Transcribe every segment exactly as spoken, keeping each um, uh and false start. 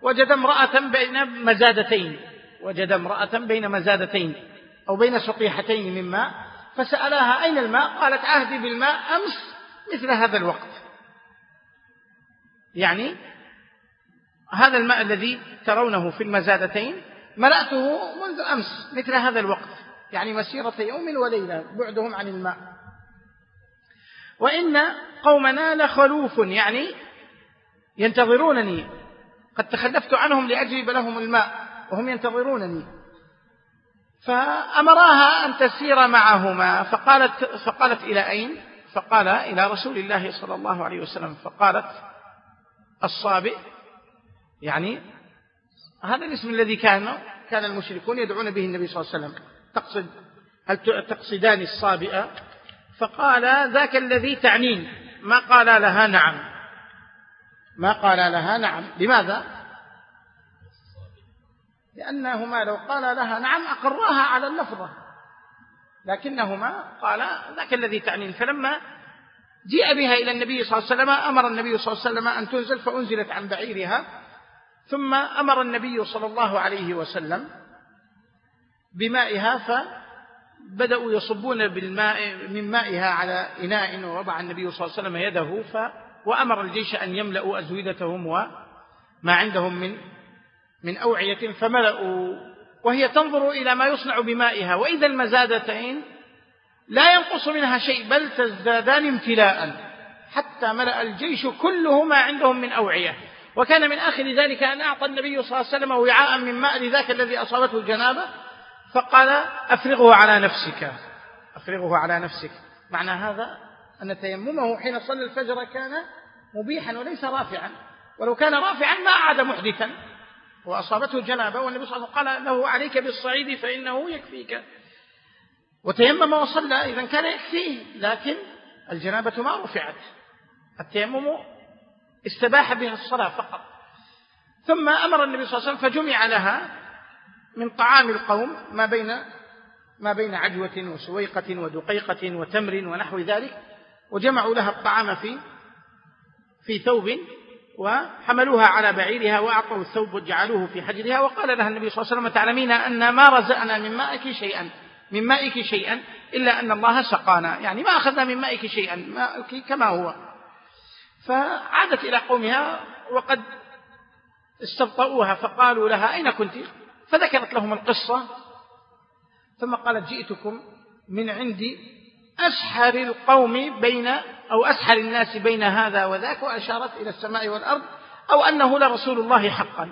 وجد امرأة بين مزادتين وجد امرأة بين مزادتين أو بين سقيحتين من ماء، فسألها أين الماء؟ قالت عهدي بالماء أمس مثل هذا الوقت، يعني هذا الماء الذي ترونه في المزادتين ملأته منذ أمس مثل هذا الوقت، يعني مسيرة يوم وليلة بعدهم عن الماء. وإن قومنا لخلوف، يعني ينتظرونني، قد تخلفت عنهم لأجلب لهم الماء وهم ينتظرونني. فأمراها أن تسير معهما، فقالت, فقالت إلى أين؟ فقال إلى رسول الله صلى الله عليه وسلم. فقالت الصابئ، يعني هذا الاسم الذي كان كان المشركون يدعون به النبي صلى الله عليه وسلم. تقصد هل تقصدان الصابئة؟ فقال ذاك الذي تعنين. ما قال لها نعم، ما قال لها نعم. لماذا؟ لأنهما لو قال لها نعم أقرها على اللفظة، لكنهما قال ذاك الذي تعنين. فلما جيء بها إلى النبي صلى الله عليه وسلم أمر النبي صلى الله عليه وسلم أن تنزل، فأنزلت عن بعيرها. ثم أمر النبي صلى الله عليه وسلم بمائها، فبدأوا يصبون بالماء من مائها على إناء، ووضع النبي صلى الله عليه وسلم يده ف وأمر الجيش أن يملأوا أزودتهم وما عندهم من من أوعية، فملأوا، وهي تنظر إلى ما يصنع بمائها، وإذا المزادتين لا ينقص منها شيء بل تزدادان امتلاء، حتى ملأ الجيش كله ما عندهم من أوعية. وكان من آخر ذلك أن أعطى النبي صلى الله عليه وسلم وعاء من ماء لذاك الذي أصابته الجنابة، فقال أفرغه على نفسك، أفرغه على نفسك. معنى هذا أن تيممه حين صلى الفجر كان مبيحا وليس رافعا، ولو كان رافعا ما عاد محدثا وأصابته الجنابة، والنبي صلى الله عليه وسلم قال له عليك بالصعيد فإنه يكفيك، وتيمم وصلى، إذن كان يكفيه، لكن الجنابة ما رفعت، التيمم استباح بها الصلاة فقط. ثم أمر النبي صلى الله عليه وسلم فجمع لها من طعام القوم ما بين ما بين عجوة وسويقة ودقيقة وتمر ونحو ذلك، وجمعوا لها الطعام في في ثوب وحملوها على بعيرها وأعطوا الثوب وجعلوه في حجرها. وقال لها النبي صلى الله عليه وسلم تعلمين أن ما رزقنا من مائك شيئا من مائك شيئا إلا أن الله سقانا، يعني ما أخذنا من مائك شيئا، مائك كما هو. فعادت إلى قومها وقد استبطؤوها، فقالوا لها أين كنت؟ فذكرت لهم القصة، ثم قالت جئتكم من عندي أسحر القوم بين أو أسحر الناس بين هذا وذاك، وأشارت إلى السماء والأرض، أو أنه لرسول الله حقا.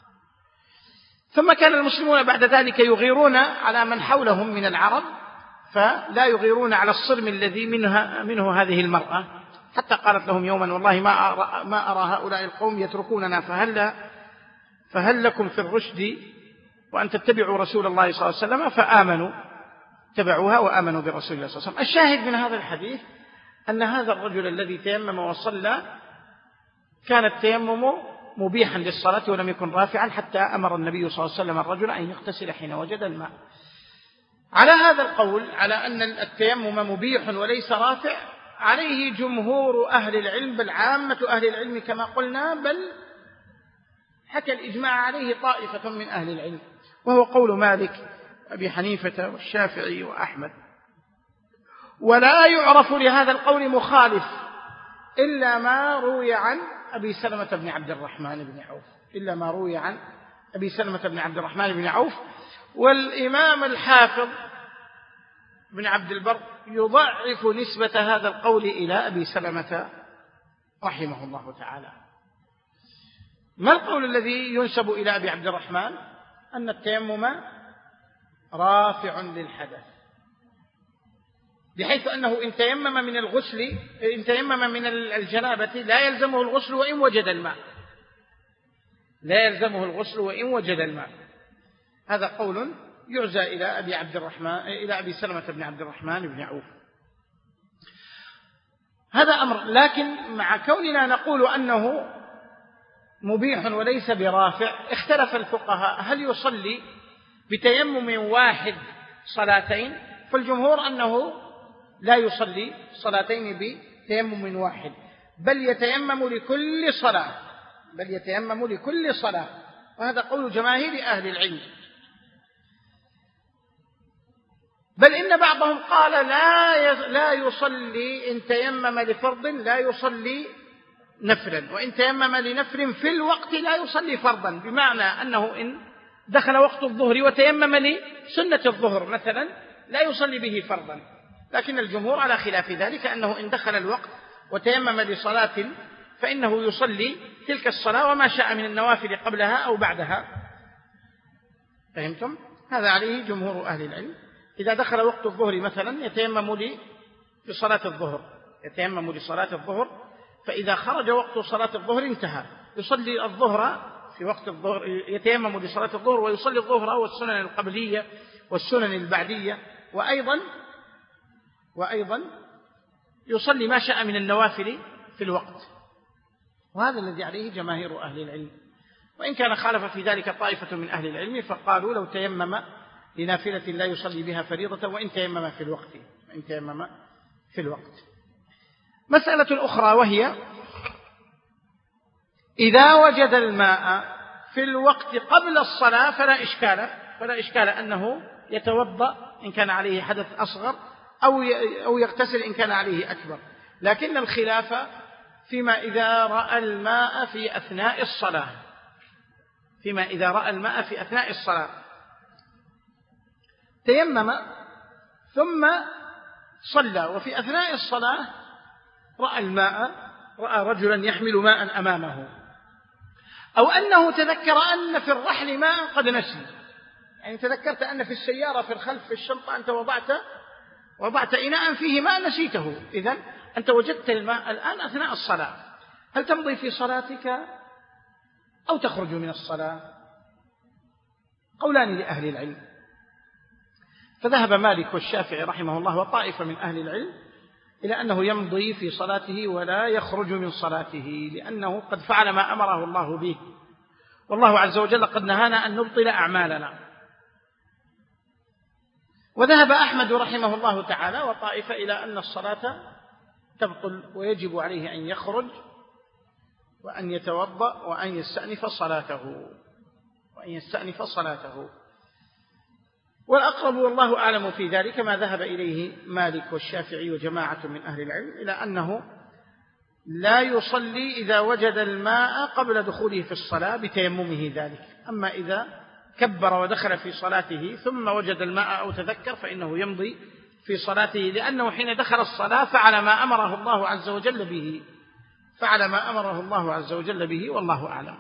ثم كان المسلمون بعد ذلك يغيرون على من حولهم من العرب، فلا يغيرون على الصرم الذي منها منه هذه المرأة، حتى قالت لهم يوما والله ما أرى, ما أرى هؤلاء القوم يتركوننا، فهل, فهل لكم في الرشد وأن تتبعوا رسول الله صلى الله عليه وسلم؟ فآمنوا، تبعوها وآمنوا برسول الله صلى الله عليه وسلم. الشاهد من هذا الحديث أن هذا الرجل الذي تيمم وصلى كان التيمم مبيحا للصلاة ولم يكن رافعا، حتى أمر النبي صلى الله عليه وسلم الرجل أن يغتسل حين وجد الماء. على هذا القول، على أن التيمم مبيح وليس رافع، عليه جمهور أهل العلم، بل عامة أهل العلم كما قلنا، بل حكى الإجماع عليه طائفة من أهل العلم، وهو قول مالك أبي حنيفة والشافعي وأحمد. ولا يعرف لهذا القول مخالف إلا ما روي عن أبي سلمة بن عبد الرحمن بن عوف إلا ما روي عن أبي سلمة بن عبد الرحمن بن عوف. والإمام الحافظ بن عبد البر يضعف نسبة هذا القول إلى أبي سلمة رحمه الله تعالى. ما القول الذي ينسب إلى أبي عبد الرحمن؟ أن التيمم رافع للحدث، بحيث أنه إن تيمم من الغسل إن تيمم من الجنابة لا يلزمه الغسل وإن وجد الماء لا يلزمه الغسل وإن وجد الماء. هذا قول يعزى إلى أبي عبد الرحمن إلى أبي سلمة بن عبد الرحمن بن عوف. هذا أمر. لكن مع كوننا نقول أنه مبيح وليس برافع، اختلف الفقهاء هل يصلي بتيمم واحد صلاتين؟ فالجمهور أنه لا يصلي صلاتين بتيمم واحد، بل يتيمم لكل صلاة بل يتيمم لكل صلاة وهذا قول جماهير أهل العلم. بل إن بعضهم قال لا لا يصلي إن تيمم لفرض لا يصلي نفلا، وإن تيمم لنفل في الوقت لا يصلي فرضا، بمعنى أنه إن دخل وقت الظهر وتيمم لسنة الظهر مثلا لا يصلي به فرضا. لكن الجمهور على خلاف ذلك، أنه إن دخل الوقت وتيمم لصلاة فإنه يصلي تلك الصلاة وما شاء من النوافل قبلها أو بعدها. فهمتم؟ هذا عليه جمهور أهل العلم. إذا دخل وقت الظهر مثلا يتيمم لصلاة الظهر يتيمم لصلاة الظهر فإذا خرج وقت صلاة الظهر انتهى، يصلي الظهر في وقت الظهر، يتيمم لصلاة الظهر ويصلي الظهر والسنن القبلية والسنن البعدية، وأيضا وأيضا يصلي ما شاء من النوافل في الوقت. وهذا الذي عليه جماهير أهل العلم، وإن كان خالف في ذلك طائفة من أهل العلم فقالوا لو تيمم لنافلة لا يصلي بها فريضة وإن تيمم في الوقت وإن تيمم في الوقت. مسألة أخرى وهي إذا وجد الماء في الوقت قبل الصلاة فلا إشكال فلا إشكال أنه يتوضأ إن كان عليه حدث أصغر أو أو يغتسل إن كان عليه أكبر، لكن الخلاف فيما إذا رأى الماء في أثناء الصلاة فيما إذا رأى الماء في أثناء الصلاة تيمم ثم صلى، وفي أثناء الصلاة رأى الماء رأى رجلا يحمل ماء أمامه، أو أنه تذكر أن في الرحل ماء قد نسي، يعني تذكرت أن في السيارة في الخلف في الشنطة أنت وضعت وضعت إناء فيه ماء نسيته، إذن أنت وجدت الماء الآن أثناء الصلاة، هل تمضي في صلاتك أو تخرج من الصلاة؟ قولان لأهل العلم. فذهب مالك والشافعي رحمه الله وطائفة من أهل العلم إلى أنه يمضي في صلاته ولا يخرج من صلاته، لأنه قد فعل ما أمره الله به، والله عز وجل قد نهانا أن نبطل أعمالنا. وذهب أحمد رحمه الله تعالى وطائفة إلى أن الصلاة تبطل ويجب عليه أن يخرج وأن يتوضأ وأن يستأنف صلاته وأن يستأنف صلاته والأقرب والله أعلم في ذلك ما ذهب إليه مالك والشافعي وجماعة من أهل العلم، إلى أنه لا يصلي إذا وجد الماء قبل دخوله في الصلاة بتيممه ذلك، أما إذا كبر ودخل في صلاته ثم وجد الماء أو تذكر فإنه يمضي في صلاته، لأنه حين دخل الصلاة فعل ما أمره الله عز وجل به فعل ما أمره الله عز وجل به والله أعلم.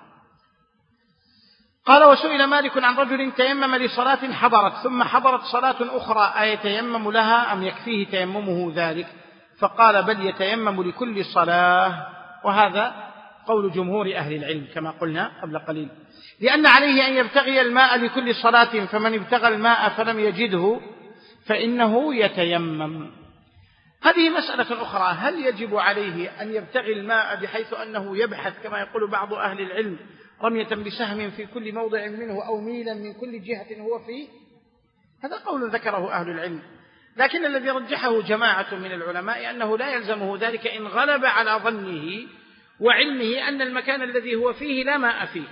قال: وسئل مالك عن رجل تيمم لصلاة حضرت ثم حضرت صلاة أخرى أيتيمم لها أم يكفيه تيممه ذلك؟ فقال: بل يتيمم لكل صلاة، وهذا قول جمهور أهل العلم كما قلنا قبل قليل، لأن عليه أن يبتغي الماء لكل صلاة، فمن ابتغى الماء فلم يجده فإنه يتيمم. هذه مسألة أخرى، هل يجب عليه أن يبتغي الماء بحيث أنه يبحث كما يقول بعض أهل العلم رمية بسهم في كل موضع منه أو ميلا من كل جهة هو فيه؟ هذا قول ذكره أهل العلم، لكن الذي رجحه جماعة من العلماء أنه لا يلزمه ذلك إن غلب على ظنه وعلمه أن المكان الذي هو فيه لا ماء فيه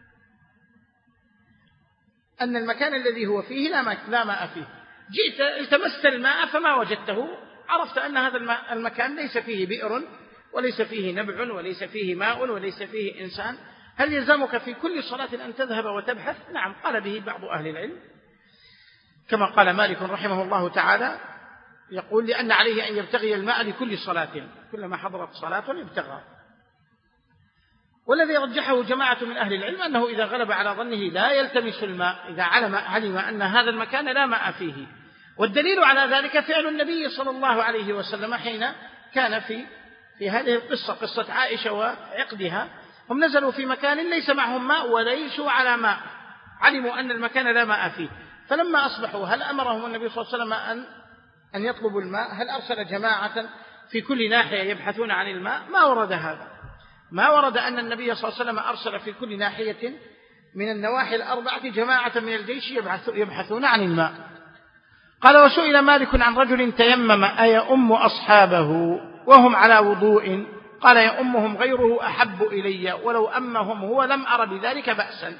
أن المكان الذي هو فيه لا ماء فيه جئت التمست الماء فما وجدته، عرفت أن هذا المكان ليس فيه بئر وليس فيه نبع وليس فيه ماء وليس فيه إنسان، هل يلزمك في كل صلاة أن تذهب وتبحث؟ نعم، قال به بعض أهل العلم كما قال مالك رحمه الله تعالى، يقول: لأن عليه أن يبتغي الماء لكل صلاة، كلما حضرت صلاة يبتغى. والذي رجحه جماعة من أهل العلم أنه إذا غلب على ظنه لا يلتمس الماء إذا علم, علم أن هذا المكان لا ماء فيه. والدليل على ذلك فعل النبي صلى الله عليه وسلم حين كان في في هذه القصة، قصة عائشة وعقدها، هم نزلوا في مكان ليس معهم ماء وليسوا على ماء، علموا أن المكان لا ماء فيه، فلما أصبحوا هل أمرهم النبي صلى الله عليه وسلم أن أن يطلبوا الماء؟ هل أرسل جماعة في كل ناحية يبحثون عن الماء؟ ما ورد هذا، ما ورد أن النبي صلى الله عليه وسلم أرسل في كل ناحية من النواحي الأربعة جماعة من الجيش يبحثون عن الماء. قال: وسئل مالك عن رجل تيمم أيؤم أصحابه وهم على وضوء؟ قال: يؤمهم غيره أحب إلي، ولو أمهم هو لم أر بذلك بأسا.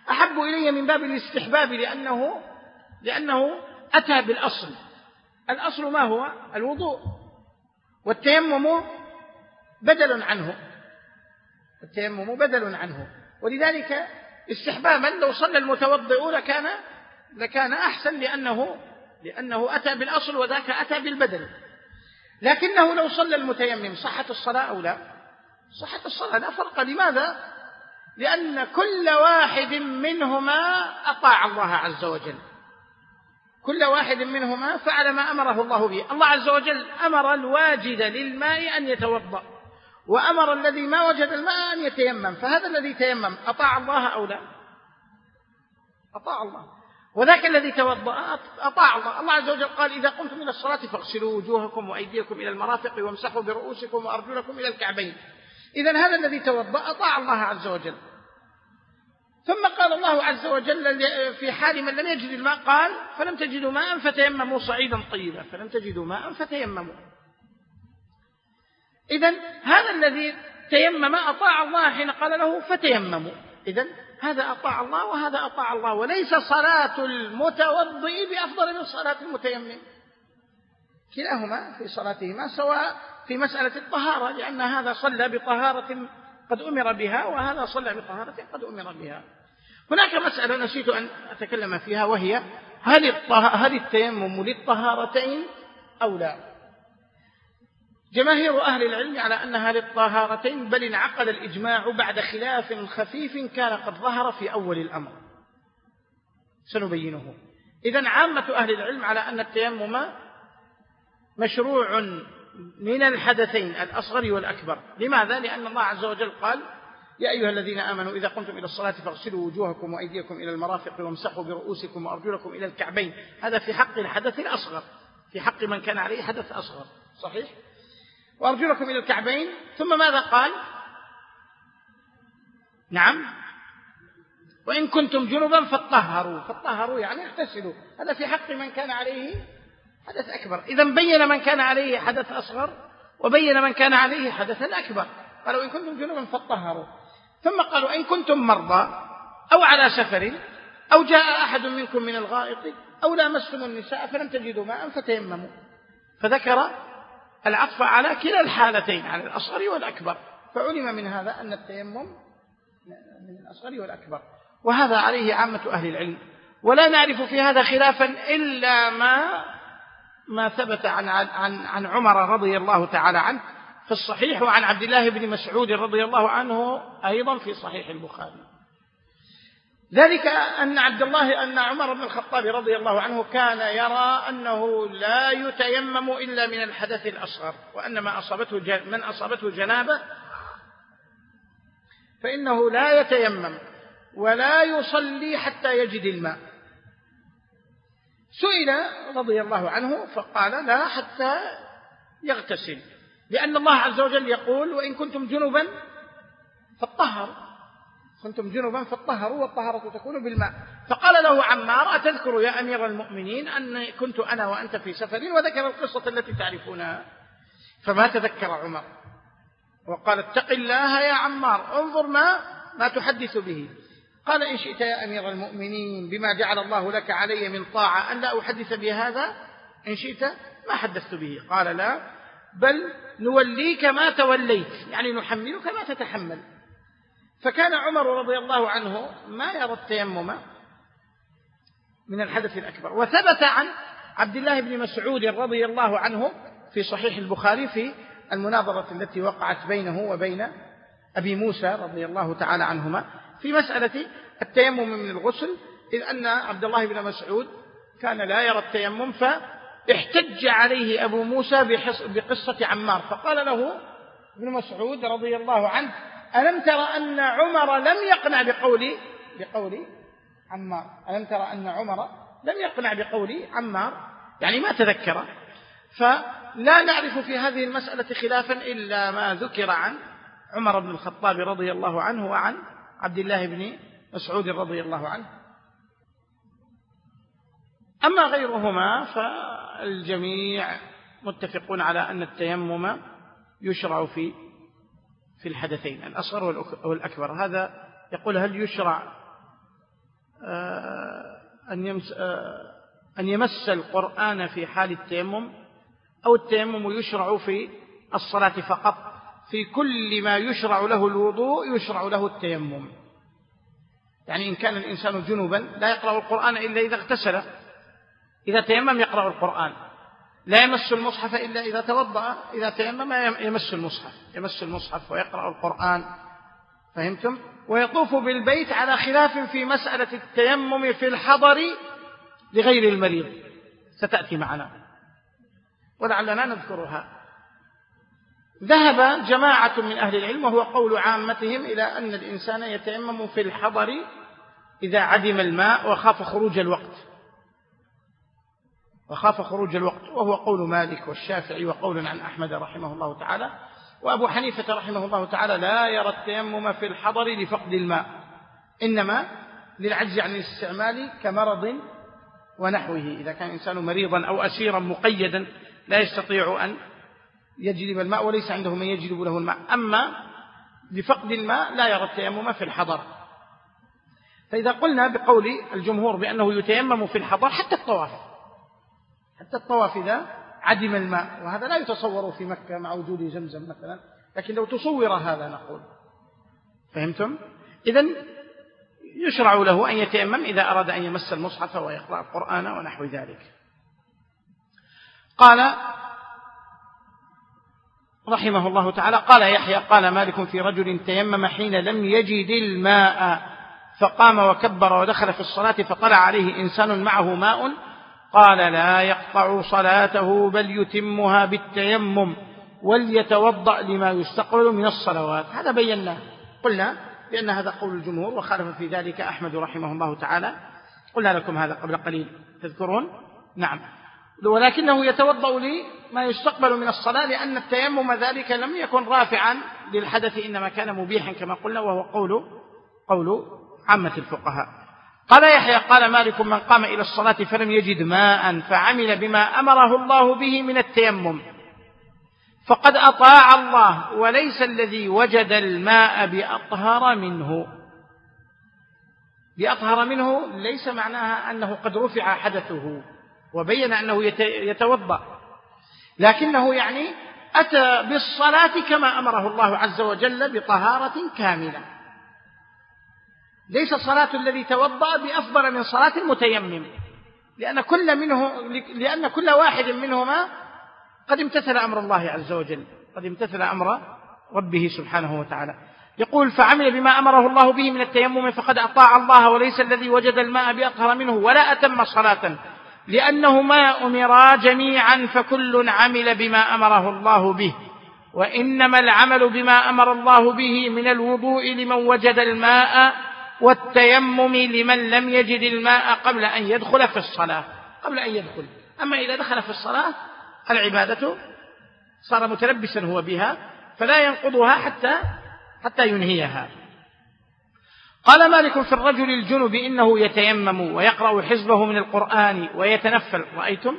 أحب إلي من باب الاستحباب لأنه لأنه أتى بالأصل. الأصل ما هو؟ الوضوء، والتيمم بدل عنه التيمم بدل عنه ولذلك استحبابا لو صلى المتوضئ لكان لكان أحسن لأنه لأنه أتى بالأصل وذاك أتى بالبدل. لكنه لو صلى المتيمم صحت الصلاة أو لا؟ صحت الصلاة، لا فرق. لماذا؟ لأن كل واحد منهما أطاع الله عز وجل، كل واحد منهما فعل ما أمره الله به. الله عز وجل أمر الواجد للماء أن يتوضأ، وأمر الذي ما وجد الماء أن يتيمم، فهذا الذي تيمم أطاع الله أو لا؟ أطاع الله. وذاك الذي توضأ أطاع الله. الله عز وجل قال: إذا قمتم إلى الصلاة فاغسلوا وجوهكم وأيديكم إلى المرافق وامسحوا برؤوسكم وأرجلكم إلى الكعبين. إذن هذا الذي توضأ أطاع الله عز وجل. ثم قال الله عز وجل في حال من لم يجد الماء قال: فلم تجدوا ماء فتيمموا صعيدا طيبا، فلم تجدوا ماء فتيمموا. إذن هذا الذي تيمم أطاع الله حين قال له فتيمموا. إذن هذا أطاع الله وهذا أطاع الله، وليس صلاة المتوضئ بأفضل من صلاة المتيمم، كلاهما في صلاتهما سواء في مسألة الطهارة، لأن هذا صلى بطهارة قد أمر بها وهذا صلى بطهارة قد أمر بها. هناك مسألة نسيت أن أتكلم فيها، وهي هل هل التيمم للطهارتين أو لا؟ جماهير أهل العلم على أنها للطهارتين، بل انعقد الإجماع بعد خلاف خفيف كان قد ظهر في أول الأمر، سنبينه. إذن عامة أهل العلم على أن التيمم مشروع من الحدثين الأصغر والأكبر. لماذا؟ لأن الله عز وجل قال: يا أيها الذين آمنوا إذا قمتم إلى الصلاة فاغسلوا وجوهكم وأيديكم إلى المرافق وامسحوا برؤوسكم وأرجلكم إلى الكعبين. هذا في حق الحدث الأصغر، في حق من كان عليه حدث أصغر، صحيح؟ وأرجلكم إلى الكعبين. ثم ماذا قال؟ نعم، وإن كنتم جنبا فاطهروا. فاطهروا يعني اغتسلوا، هذا في حق من كان عليه حدث أكبر. إذن بين من كان عليه حدث أصغر وبين من كان عليه حدث أكبر. قالوا إن كنتم جنبا فاطهروا. ثم قالوا إن كنتم مرضى أو على سفر أو جاء أحد منكم من الغائط أو لامستم النساء فلم تجدوا ماء فتيمموا. فذكر العطف على كلا الحالتين، على الأصغر والأكبر، فعلم من هذا أن التيمم من الأصغر والأكبر، وهذا عليه عامة أهل العلم. ولا نعرف في هذا خلافا إلا ما ما ثبت عن عن عن عمر رضي الله تعالى عنه في الصحيح، وعن عبد الله بن مسعود رضي الله عنه أيضا في صحيح البخاري. ذلك أن عبد الله أن عمر بن الخطاب رضي الله عنه كان يرى أنه لا يتيمم إلا من الحدث الأصغر، وأن ما أصابته من أصابته جنابة فإنه لا يتيمم ولا يصلي حتى يجد الماء. سئل رضي الله عنه فقال: لا، حتى يغتسل، لأن الله عز وجل يقول: وإن كنتم جنبا فاطهروا، كنتم جنبا فاطهروا، والطهارة تكون بالماء. فقال له عمار: أتذكر يا أمير المؤمنين أن كنت أنا وأنت في سفر؟ وذكر القصة التي تعرفونها. فما تذكر عمر وقال: اتق الله يا عمار، انظر ما ما تحدث به. قال: إن شئت يا أمير المؤمنين بما جعل الله لك علي من طاعة أن لا أحدث بهذا، إن شئت ما حدثت به. قال: لا، بل نوليك ما توليت، يعني نحملك ما تتحمل. فكان عمر رضي الله عنه ما يرى التيمم من الحدث الأكبر. وثبت عن عبد الله بن مسعود رضي الله عنه في صحيح البخاري في المناظرة التي وقعت بينه وبين أبي موسى رضي الله تعالى عنهما في مسألة التيمم من الغسل، إذ أن عبد الله بن مسعود كان لا يرى التيمم، فاحتج عليه أبو موسى بقصة عمار. فقال له ابن مسعود رضي الله عنه: ألم ترى أن عمر لم يقنع بقول بقول عمار؟ ألم ترى أن عمر لم يقنع بقول عمار؟ يعني ما تذكر. فلا نعرف في هذه المسألة خلافا إلا ما ذكر عن عمر بن الخطاب رضي الله عنه وعن عبد الله بن مسعود رضي الله عنه. أما غيرهما فالجميع متفقون على أن التيمم يشرع في في الحدثين الأصغر والأكبر. هذا يقول: هل يشرع أن يمس أن يمس القرآن في حال التيمم، أو التيمم يشرع في الصلاة فقط؟ في كل ما يشرع له الوضوء يشرع له التيمم. يعني إن كان الإنسان جنبا لا يقرأ القرآن إلا إذا اغتسل، إذا تيمم يقرأ القرآن. لا يمس المصحف إلا إذا توضأ، إذا تيمم يمس المصحف يمس المصحف ويقرأ القرآن. فهمتم؟ ويطوف بالبيت على خلاف في مسألة التيمم في الحضر لغير المريض، ستأتي معنا ولعلنا نذكرها. ذهب جماعة من أهل العلم وهو قول عامتهم إلى أن الإنسان يتيمم في الحضر إذا عدم الماء وخاف خروج الوقت وخاف خروج الوقت وهو قول مالك والشافعي وقول عن أحمد رحمه الله تعالى. وأبو حنيفة رحمه الله تعالى لا يرى التيمم في الحضر لفقد الماء، إنما للعجز عن الاستعمال كمرض ونحوه، إذا كان إنسان مريضا أو أسيرا مقيدا لا يستطيع أن يجلب الماء وليس عنده من يجلب له الماء. أما لفقد الماء لا يرى التيمم في الحضر. فإذا قلنا بقول الجمهور بأنه يتيمم في الحضر حتى الطواف حتى الطواف إذا عدم الماء، وهذا لا يتصور في مكة مع وجود زمزم مثلا، لكن لو تصور هذا نقول. فهمتم؟ إذن يشرع له أن يتيمم إذا أراد أن يمس المصحف ويقرأ القرآن ونحو ذلك. قال رحمه الله تعالى: قال يحيى قال مالك في رجل تيمم حين لم يجد الماء فقام وكبر ودخل في الصلاة فطلع عليه إنسان معه ماء، قال: لا يقطع صلاته بل يتمها بالتيمم وليتوضأ لما يستقبل من الصلوات. هذا بيناه، قلنا بأن هذا قول الجمهور وخالف في ذلك أحمد رحمه الله تعالى، قلنا لكم هذا قبل قليل تذكرون؟ نعم. ولكنه يتوضأ لما يستقبل من الصلاة، لأن التيمم ذلك لم يكن رافعا للحدث، إنما كان مبيحا كما قلنا، وهو قول قول عامة الفقهاء. قال يحيى قال مالك: من قام إلى الصلاة فلم يجد ماء فعمل بما أمره الله به من التيمم فقد أطاع الله، وليس الذي وجد الماء بأطهر منه. بأطهر منه ليس معناها أنه قد رفع حدثه وبين أنه يتوضأ، لكنه يعني أتى بالصلاة كما أمره الله عز وجل بطهارة كاملة. ليس صلاة الذي توضأ بأفضل من صلاة المتيمم، لأن كل منه لأن كل واحد منهما قد امتثل أمر الله عز وجل، قد امتثل أمر ربه سبحانه وتعالى. يقول: فعمل بما أمره الله به من التيمم فقد أطاع الله، وليس الذي وجد الماء بأطهر منه ولا أتم صلاة، لأنهما أمرا جميعا فكل عمل بما أمره الله به، وإنما العمل بما أمر الله به من الوضوء لمن وجد الماء، والتيمم لمن لم يجد الماء قبل أن يدخل في الصلاة قبل أن يدخل. أما إذا دخل في الصلاة العبادة صار متلبسا هو بها، فلا ينقضها حتى حتى ينهيها. قال مالك في الرجل الجنب إنه يتيمم ويقرأ حزبه من القرآن ويتنفل. رأيتم؟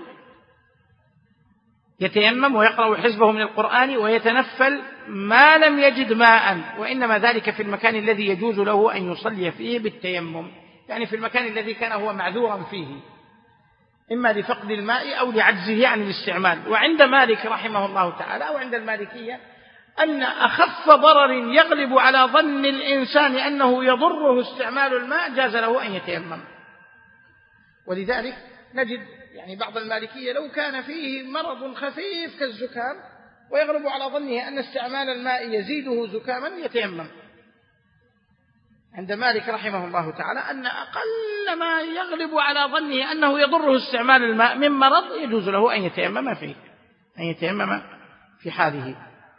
يتيمم ويقرأ حزبه من القرآن ويتنفل ما لم يجد ماء، وإنما ذلك في المكان الذي يجوز له أن يصلي فيه بالتيمم، يعني في المكان الذي كان هو معذورا فيه، إما لفقد الماء أو لعجزه عن الاستعمال. وعند مالك رحمه الله تعالى وعند المالكية أن أخف ضرر يغلب على ظن الإنسان أنه يضره استعمال الماء جاز له أن يتيمم. ولذلك نجد يعني بعض المالكية لو كان فيه مرض خفيف كالزكام ويغلب على ظنه أن استعمال الماء يزيده زكاما يتيمم. عند مالك رحمه الله تعالى أن أقل ما يغلب على ظنه أنه يضره استعمال الماء من مرض يجوز له أن يتيمم فيه أن يتيمم في حاله.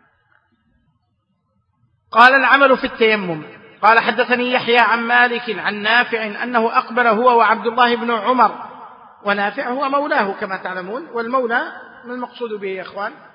قال: العمل في التيمم. قال: حدثني يحيى عن مالك عن نافع أنه أقبل هو وعبد الله بن عمر، ونافع هو مولاه كما تعلمون، والمولى ما المقصود به يا إخوان؟